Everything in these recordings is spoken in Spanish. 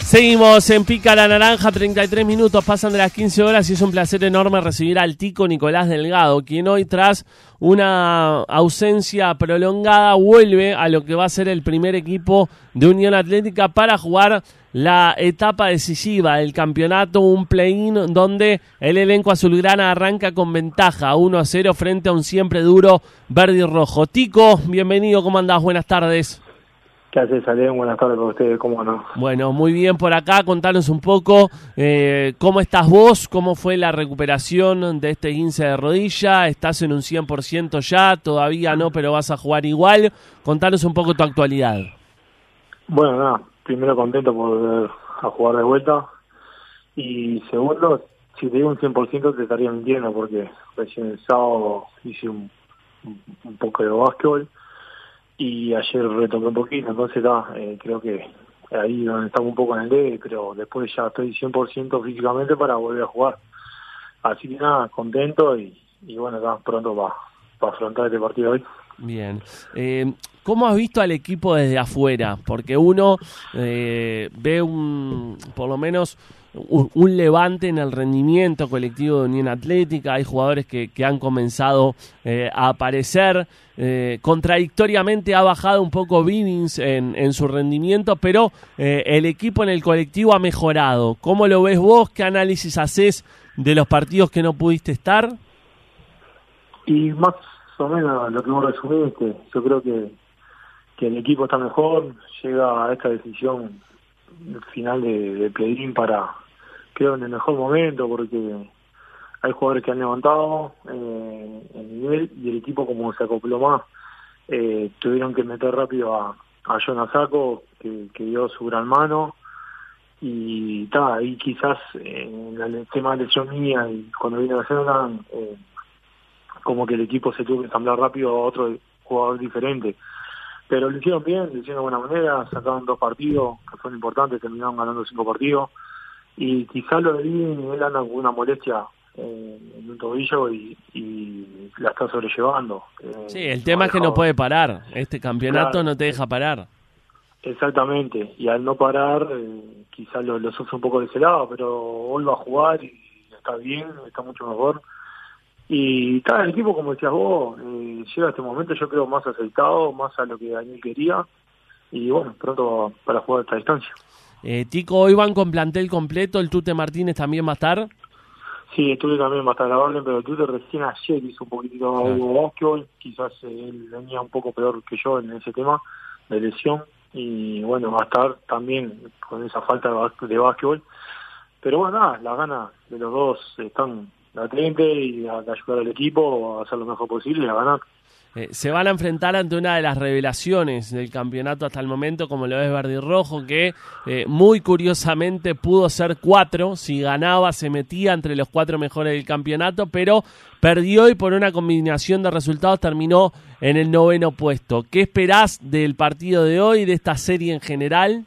Seguimos en Pica la Naranja, 33 minutos, pasan de las 15 horas y es un placer enorme recibir al tico Nicolás Delgado, quien hoy tras una ausencia prolongada vuelve a lo que va a ser el primer equipo de Unión Atlética para jugar la etapa decisiva del campeonato, un play-in donde el elenco azulgrana arranca con ventaja 1-0 frente a un siempre duro verde y rojo. Tico, bienvenido, ¿cómo andás? Buenas tardes. ¿Qué haces, Alén? Buenas tardes para ustedes, ¿cómo no? Bueno, muy bien por acá, contanos un poco cómo estás vos, cómo fue la recuperación de este 15 de rodilla, estás en un 100% ya, todavía no, pero vas a jugar igual, contanos un poco tu actualidad. Bueno, nada, primero contento por volver a jugar de vuelta y segundo, si te digo un 100% te estaría mintiendo porque recién el sábado hice un poco de básquetbol y ayer retomé un poquito, entonces creo que ahí donde estamos un poco en el debe, pero después ya estoy 100% físicamente para volver a jugar. Así que nada, contento y bueno, estamos pronto para afrontar este partido hoy. Bien. ¿Cómo has visto al equipo desde afuera? Porque uno ve por lo menos un levante en el rendimiento colectivo de Unión Atlética. Hay jugadores que han comenzado a aparecer. Contradictoriamente ha bajado un poco Bivins en su rendimiento, pero el equipo en el colectivo ha mejorado. ¿Cómo lo ves vos? ¿Qué análisis haces de los partidos que no pudiste estar? Y más o menos lo que vos resumiste, yo creo que el equipo está mejor, llega a esta decisión final de play-in creo en el mejor momento, porque hay jugadores que han levantado el nivel y el equipo como se acopló más, tuvieron que meter rápido a Jonas Saco, que dio su gran mano, y ahí quizás en el tema de lesión mía y cuando vino a Cena, como que el equipo se tuvo que ensamblar rápido a otro jugador diferente. Pero lo hicieron bien, lo hicieron de buena manera, sacaron 2 partidos que fueron importantes, terminaron ganando 5 partidos. Y quizás lo de Bivins, él anda con una molestia en un tobillo y la está sobrellevando. Sí, el tema es que no puede parar. Este campeonato claro, no te deja parar. Exactamente, y al no parar, quizás lo sufre un poco de ese lado, pero vuelve a jugar y está bien, está mucho mejor. Y el equipo, como decías vos, llega a este momento yo creo más aceitado, más a lo que Daniel quería, y bueno, pronto para jugar a esta distancia. Tico, hoy van con plantel completo, ¿el Tute Martínez también va a estar? Sí, estuve también va a estar a la orden, pero el Tute recién ayer hizo un poquitito de básquetbol, quizás él venía un poco peor que yo en ese tema de lesión, y bueno, va a estar también con esa falta de básquetbol, pero bueno, nada, las ganas de los dos están latente y de ayudar al equipo a hacer lo mejor posible y a ganar. Se van a enfrentar ante una de las revelaciones del campeonato hasta el momento, como lo es Verde y Rojo, que muy curiosamente pudo ser 4, si ganaba se metía entre los 4 mejores del campeonato, pero perdió y por una combinación de resultados terminó en el 9º puesto. ¿Qué esperás del partido de hoy, de esta serie en general?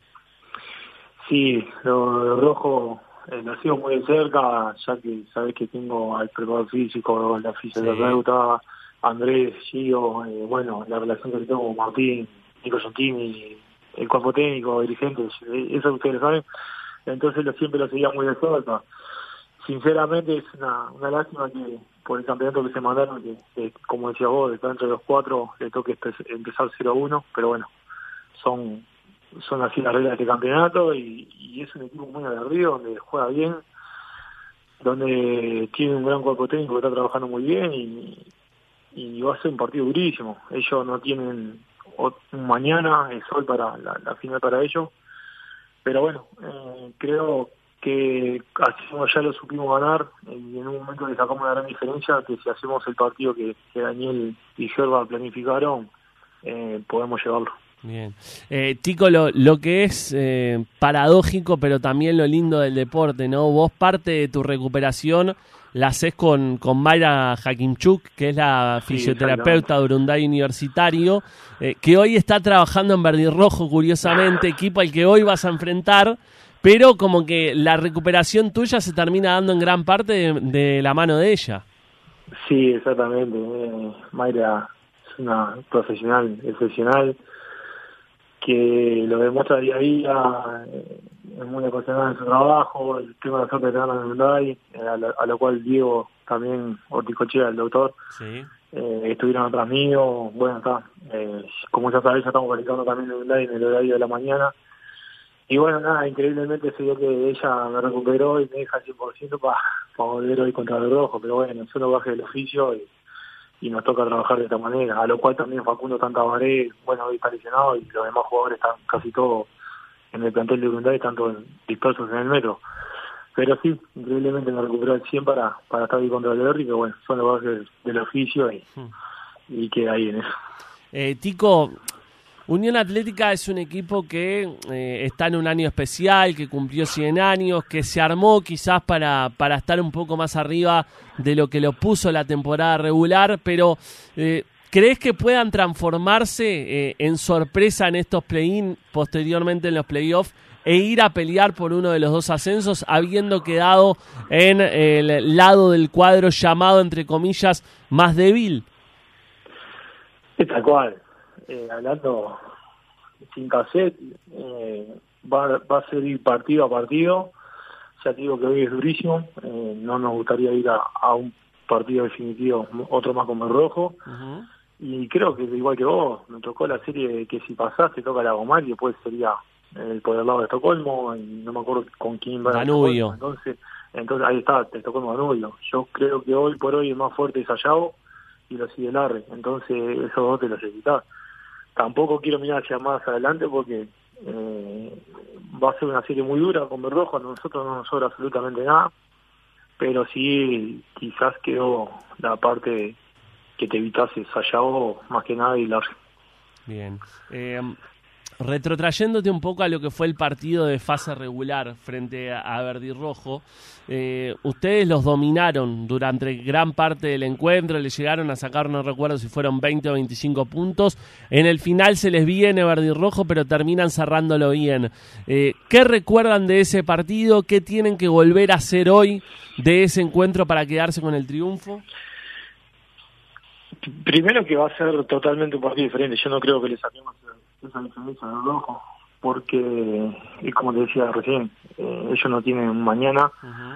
Sí, lo de Rojo lo sigo muy de cerca, ya que sabés que tengo al preparador físico, la fisioterapeuta, Andrés, Gio, bueno, la relación que tengo con Martín, Nico Gentini, el cuerpo técnico, dirigentes, eso ustedes lo saben, entonces siempre lo seguía muy de cerca. Sinceramente es una lástima que por el campeonato que se mandaron, que como decía vos, de estar entre los 4 le toque empezar 0-1, pero bueno, son así las reglas de este campeonato y es un equipo muy aguerrido, donde juega bien, donde tiene un gran cuerpo técnico que está trabajando muy bien y va a ser un partido durísimo. Ellos no tienen un mañana, es hoy para la final para ellos, pero bueno, creo que así como ya lo supimos ganar y en un momento le sacamos una gran diferencia, que si hacemos el partido que Daniel y Gerba planificaron, podemos llevarlo. Bien. Tico, lo que es paradójico, pero también lo lindo del deporte, ¿no? Vos parte de tu recuperación la haces con Mayra Hakimchuk, que es la fisioterapeuta de Urunday Universitario, que hoy está trabajando en Verde y Rojo, curiosamente, equipo al que hoy vas a enfrentar, pero como que la recuperación tuya se termina dando en gran parte de la mano de ella. Sí, exactamente. Mayra es una profesional excepcional, que lo demuestra día a día es muy apasionado en su trabajo, tengo la suerte de tenerlo en Hyundai, a lo cual Diego también, Orticochea, el doctor, Sí. estuvieron atrás mío, bueno, está, como ya sabéis, ya estamos platicando también en Hyundai en el horario de la mañana, y bueno, nada, increíblemente se dio que ella me recuperó y me deja al 100% para volver hoy contra el rojo, pero bueno, yo no bajé del oficio y nos toca trabajar de esta manera, a lo cual también Facundo Tantabaré, bueno, hoy está lesionado y los demás jugadores están casi todos en el plantel de Hyundai, están todos dispersos en el metro. Pero sí, increíblemente me recuperó al 100 para estar ahí contra el Derby, que bueno, son los bases del oficio y queda ahí en eso. Tico, Unión Atlética es un equipo que está en un año especial, que cumplió 100 años, que se armó quizás para estar un poco más arriba de lo que lo puso la temporada regular, pero ¿crees que puedan transformarse en sorpresa en estos play-in, posteriormente en los play-offs, e ir a pelear por uno de los dos ascensos, habiendo quedado en el lado del cuadro llamado, entre comillas, más débil? Es tal cual. Hablando sin cassette, va a ser ir partido a partido. Ya te digo que hoy es durísimo. No nos gustaría ir a un partido definitivo, otro más como el rojo. Uh-huh. Y creo que igual que vos, me tocó la serie de que si pasás te toca la Gomar y después sería por el lado de Estocolmo, y no me acuerdo con quién va a Danubio. Entonces ahí está, te tocó Danubio. Yo creo que hoy por hoy el más fuerte es Ayao y lo sigue Larre, entonces esos dos te los evitas. Tampoco quiero mirar hacia más adelante porque va a ser una serie muy dura con Berrojo, a nosotros no nos sobra absolutamente nada, pero sí quizás quedó la parte que te evitase Ayao más que nada y Larre. Bien. Retrotrayéndote un poco a lo que fue el partido de fase regular frente a Verde y Rojo, ustedes los dominaron durante gran parte del encuentro, le llegaron a sacar, no recuerdo si fueron 20 o 25 puntos, en el final se les viene Verde y Rojo, pero terminan cerrándolo bien. ¿Qué recuerdan de ese partido? ¿Qué tienen que volver a hacer hoy de ese encuentro para quedarse con el triunfo? Primero que va a ser totalmente un partido diferente, yo no creo que le saquemos esa diferencia del rojo, porque, y como te decía recién, ellos no tienen un mañana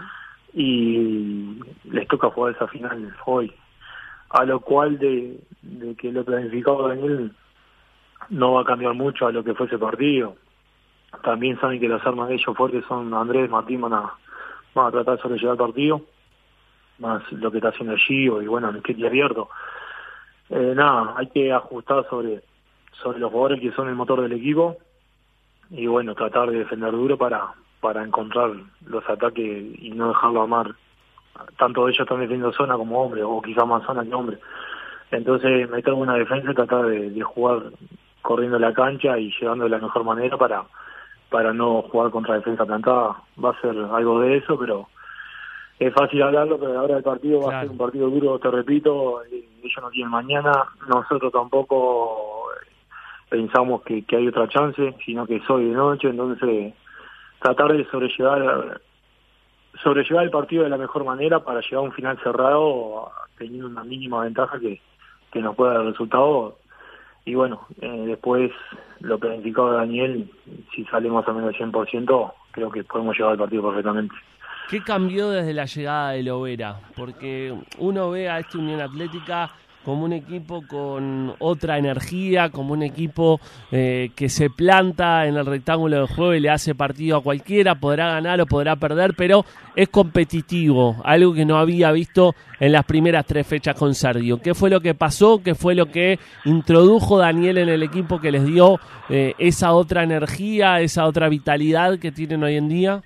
y les toca jugar esa final hoy, a lo cual de que lo planificado Daniel no va a cambiar mucho a lo que fue ese partido. También saben que las armas de ellos fuertes son Andrés, Martín, van a tratar de sobrellevar el partido, más lo que está haciendo Gio y bueno, el que abierto. Nada, hay que ajustar sobre los jugadores que son el motor del equipo y bueno, tratar de defender duro para encontrar los ataques y no dejarlo amar. Tanto ellos están defendiendo zona como hombre, o quizás más zona que hombre. Entonces meter una defensa y tratar de jugar corriendo la cancha y llegando de la mejor manera para no jugar contra defensa plantada. Va a ser algo de eso, pero es fácil hablarlo, pero a la hora del partido va a ser un partido duro, te repito, ellos no tienen mañana, nosotros tampoco pensamos que hay otra chance, sino que es hoy de noche, entonces tratar de sobrellevar el partido de la mejor manera para llegar a un final cerrado teniendo una mínima ventaja que nos pueda dar el resultado. Y bueno, después lo planificado de Daniel, si sale más o menos al 100%, creo que podemos llevar el partido perfectamente. ¿Qué cambió desde la llegada de Lovera? Porque uno ve a esta Unión Atlética como un equipo con otra energía, como un equipo que se planta en el rectángulo de juego y le hace partido a cualquiera, podrá ganar o podrá perder, pero es competitivo, algo que no había visto en las primeras 3 fechas con Sergio. ¿Qué fue lo que pasó? ¿Qué fue lo que introdujo Daniel en el equipo que les dio esa otra energía, esa otra vitalidad que tienen hoy en día?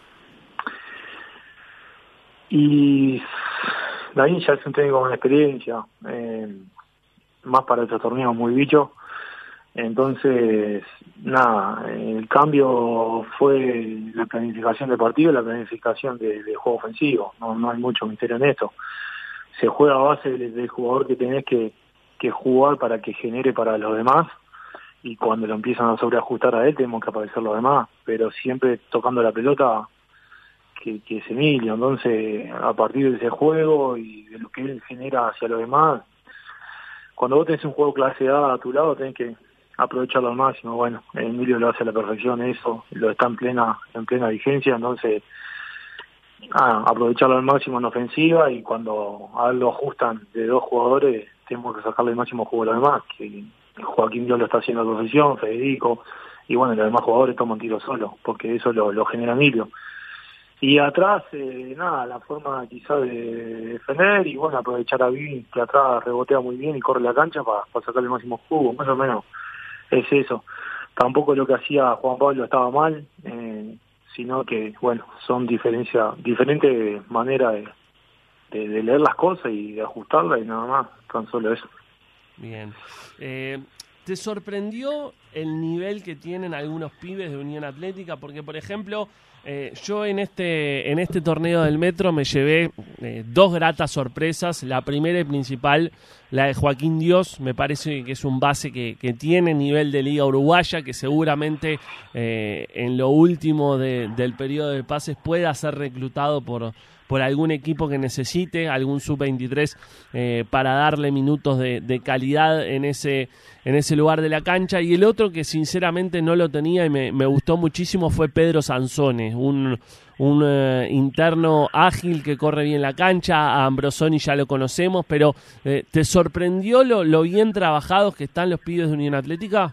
Y Daniel ya es un técnico con experiencia, más para estos torneos muy bicho. Entonces, nada, el cambio fue la planificación de partido, la planificación de juego ofensivo. No hay mucho misterio en esto. Se juega a base del jugador que tenés que jugar para que genere para los demás, y cuando lo empiezan a sobreajustar a él tenemos que aparecer los demás, pero siempre tocando la pelota que es Emilio. Entonces, a partir de ese juego y de lo que él genera hacia los demás, cuando vos tenés un juego clase A a tu lado, tenés que aprovecharlo al máximo. Bueno, Emilio lo hace a la perfección eso, lo está en plena vigencia, entonces aprovecharlo al máximo en ofensiva, y cuando a él lo ajustan de 2 jugadores, tenemos que sacarle el máximo jugo a los demás, que Joaquín Dios lo está haciendo a la perfección, Federico, y bueno, los demás jugadores toman tiro solo, porque eso lo genera Emilio. Y atrás, la forma quizás de defender, y bueno, aprovechar a Vivi, que atrás rebotea muy bien y corre la cancha para sacarle el máximo jugo, más o menos es eso. Tampoco lo que hacía Juan Pablo estaba mal, sino que, bueno, son diferentes maneras de leer las cosas y de ajustarlas, y nada más, tan solo eso. Bien. ¿Te sorprendió el nivel que tienen algunos pibes de Unión Atlética? Porque, por ejemplo, yo en este torneo del Metro me llevé 2 gratas sorpresas. La primera y principal, la de Joaquín Dios, me parece que es un base que tiene nivel de Liga Uruguaya, que seguramente en lo último del periodo de pases pueda ser reclutado por algún equipo que necesite, algún sub-23 para darle minutos de calidad en ese lugar de la cancha. Y el otro que sinceramente no lo tenía y me gustó muchísimo fue Pedro Sansone, un interno ágil que corre bien la cancha. A Ambrosoni ya lo conocemos, pero ¿te sorprendió lo bien trabajados que están los pibes de Unión Atlética?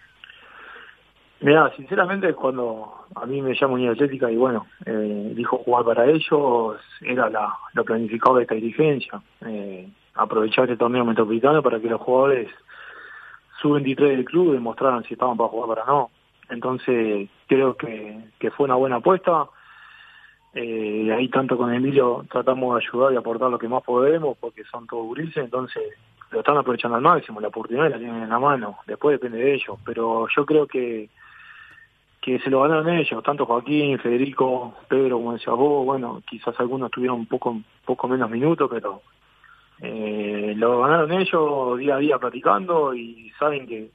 Mirá, sinceramente, cuando a mí me llama Unión Atlética y bueno, dijo jugar para ellos, era lo planificado de esta dirigencia, aprovechar este torneo metropolitano para que los jugadores sub-23 del club demostraran si estaban para jugar para no. Entonces creo que fue una buena apuesta. Ahí tanto con Emilio tratamos de ayudar y aportar lo que más podemos, porque son todos gurises, entonces lo están aprovechando al máximo, la oportunidad la tienen en la mano, después depende de ellos, pero yo creo que se lo ganaron ellos, tanto Joaquín, Federico, Pedro, como decías vos. Bueno, quizás algunos tuvieron un poco menos minutos, pero lo ganaron ellos día a día practicando, y saben que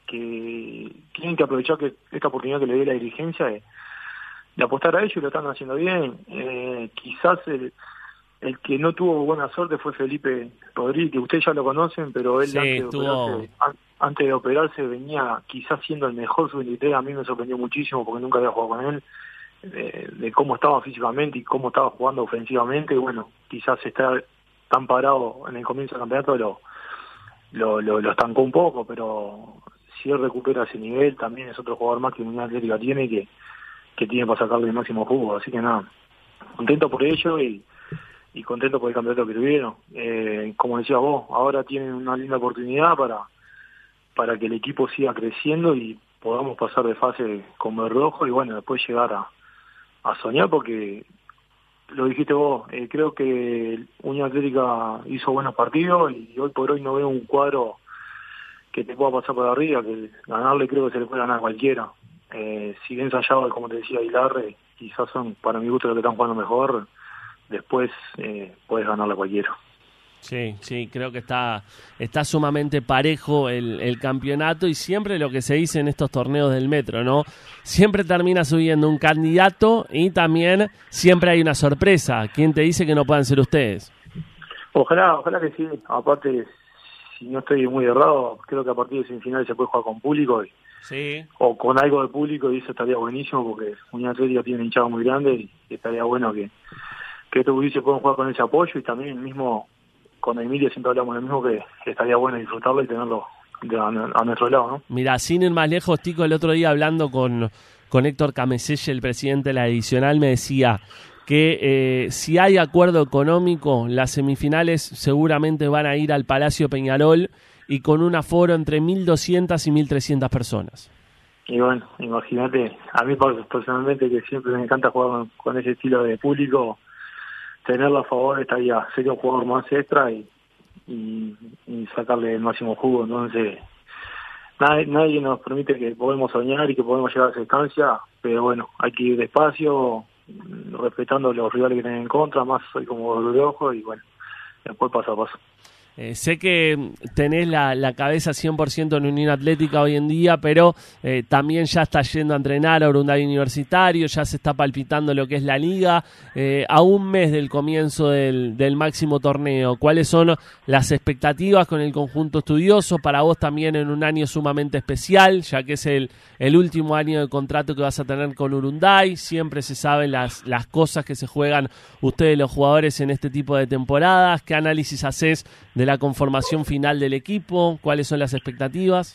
tienen que aprovechar que esta oportunidad que le dé la dirigencia de apostar a ellos, y lo están haciendo bien. Quizás el que no tuvo buena suerte fue Felipe Rodríguez, que ustedes ya lo conocen, pero él sí, antes de operarse venía quizás siendo el mejor sub-23. A mí me sorprendió muchísimo porque nunca había jugado con él, de cómo estaba físicamente y cómo estaba jugando ofensivamente. Y bueno, quizás estar tan parado en el comienzo del campeonato lo estancó un poco, pero si él recupera ese nivel, también es otro jugador más que Unión Atlética tiene, que tiene para sacarle el máximo jugo. Así que nada, contento por ello y contento por el campeonato que tuvieron. Como decías vos, ahora tienen una linda oportunidad para que el equipo siga creciendo y podamos pasar de fase con Berrojo, y bueno, después llegar a soñar, porque lo dijiste vos, creo que Unión Atlética hizo buenos partidos, y hoy por hoy no veo un cuadro que te pueda pasar por arriba, que ganarle creo que se le puede ganar a cualquiera. Si bien Sayago, como te decía, Aguilar, quizás son para mi gusto los que están jugando mejor, después puedes ganarle a cualquiera. Sí, creo que está sumamente parejo el campeonato, y siempre lo que se dice en estos torneos del Metro, ¿no? Siempre termina subiendo un candidato y también siempre hay una sorpresa. ¿Quién te dice que no puedan ser ustedes? Ojalá que sí. Aparte, si no estoy muy errado, creo que a partir de semifinales se puede jugar con público sí, o con algo de público, y eso estaría buenísimo, porque Unión Atlética tiene hinchado muy grande, y estaría bueno que estos gurises puedan jugar con ese apoyo. Y también mismo con Emilio siempre hablamos lo mismo, que estaría bueno disfrutarlo y tenerlo a nuestro lado, ¿no? Mirá, sin ir más lejos, Tico, el otro día hablando con Héctor Cameselle, el presidente de la Divisional, me decía que si hay acuerdo económico, las semifinales seguramente van a ir al Palacio Peñarol, y con un aforo entre 1.200 y 1.300 personas. Y bueno, imagínate, a mí personalmente, que siempre me encanta jugar con ese estilo de público, tenerlo a favor sería un jugador más extra y sacarle el máximo jugo. Entonces nadie nos permite que podemos soñar y que podemos llegar a esa instancia, pero bueno, hay que ir despacio, respetando los rivales que tienen en contra, más soy como de ojo, y bueno, después paso a paso. Sé que tenés la cabeza 100% en Unión Atlética hoy en día, pero también ya está yendo a entrenar a Urunday Universitario, ya se está palpitando lo que es la liga, a un mes del comienzo del máximo torneo. ¿Cuáles son las expectativas con el conjunto estudioso? Para vos también en un año sumamente especial, ya que es el último año de contrato que vas a tener con Urunday. Siempre se saben las cosas que se juegan ustedes los jugadores en este tipo de temporadas. ¿Qué análisis haces de la conformación final del equipo? ¿Cuáles son las expectativas?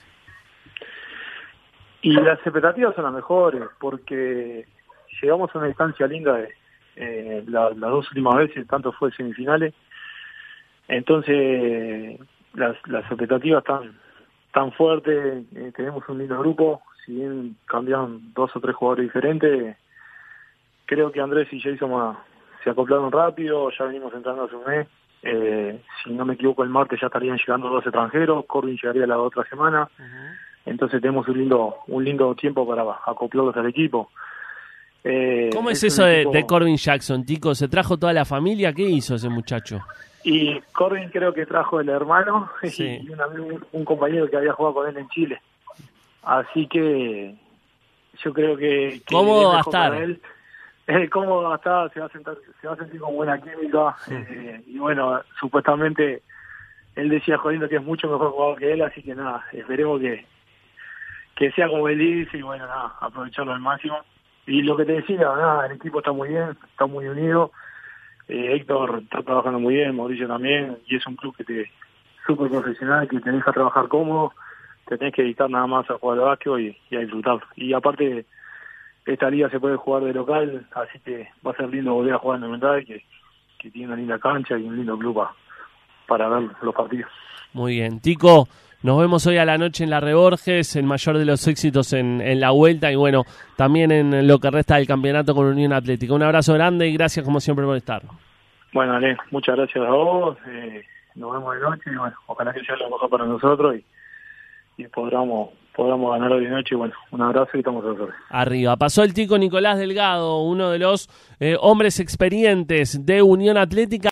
Y las expectativas son las mejores, porque llegamos a una distancia linda las dos últimas veces, tanto fue semifinales. Entonces, las expectativas tan fuertes, tenemos un lindo grupo. Si bien cambiaron 2 o 3 jugadores diferentes, creo que Andrés y Jason se acoplaron rápido, ya venimos entrando hace un mes. Si no me equivoco, el martes ya estarían llegando 2 extranjeros, Corbin llegaría la otra semana. Entonces tenemos un lindo tiempo para acoplarlos al equipo. ¿Cómo es eso de Corbin Jackson, Tico? ¿Se trajo toda la familia? ¿Qué hizo ese muchacho? Y Corbin creo que trajo el hermano, sí, y un compañero que había jugado con él en Chile. Así que yo creo que ¿cómo va a estar? Cómo va a estar, se va a sentir con buena química. Y bueno, supuestamente él decía jodiendo que es mucho mejor jugador que él, así que nada, esperemos que sea como él dice y bueno, nada, aprovecharlo al máximo. Y lo que te decía, nada, el equipo está muy bien, está muy unido. Héctor está trabajando muy bien, Mauricio también, y es un club súper profesional, que te deja trabajar cómodo, te tenés que dedicar nada más a jugar al básquet y a disfrutar. Y aparte, esta liga se puede jugar de local, así que va a ser lindo volver a jugar en Monumental, que tiene una linda cancha y un lindo club para ver los partidos. Muy bien. Tico, nos vemos hoy a la noche en la Reborges, el mayor de los éxitos en la vuelta y bueno, también en lo que resta del campeonato con Unión Atlética. Un abrazo grande y gracias como siempre por estar. Bueno, Ale, muchas gracias a vos, nos vemos de noche y bueno, ojalá que sea lo mejor para nosotros y podamos ganar hoy de noche. Bueno, un abrazo y estamos nosotros. Arriba. Pasó el Tico Nicolás Delgado, uno de los hombres experientes de Unión Atlética.